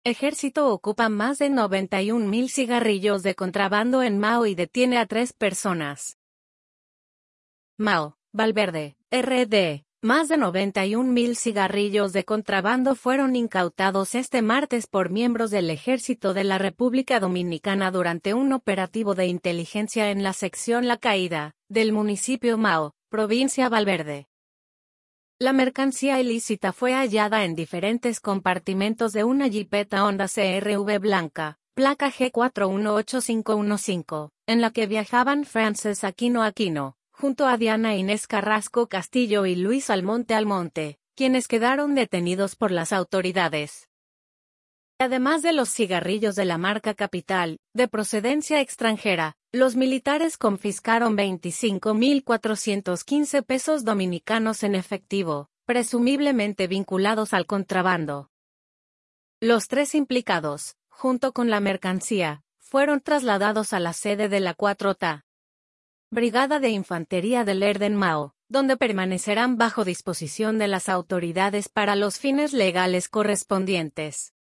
Ejército ocupa más de 91.000 cigarrillos de contrabando en Mao y detiene a 3 personas. Mao, Valverde, RD. Más de 91.000 cigarrillos de contrabando fueron incautados este martes por miembros del Ejército de la República Dominicana durante un operativo de inteligencia en la sección La Caída, del municipio Mao, provincia Valverde. La mercancía ilícita fue hallada en diferentes compartimentos de una Jeepeta Honda CR-V blanca, placa G418515, en la que viajaban Frances Aquino, junto a Diana Inés Carrasco Castillo y Luis Almonte, quienes quedaron detenidos por las autoridades. Además de los cigarrillos de la marca Capital, de procedencia extranjera, los militares confiscaron 25.415 pesos dominicanos en efectivo, presumiblemente vinculados al contrabando. Los 3 implicados, junto con la mercancía, fueron trasladados a la sede de la 4TA Brigada de Infantería del Orden Mao, donde permanecerán bajo disposición de las autoridades para los fines legales correspondientes.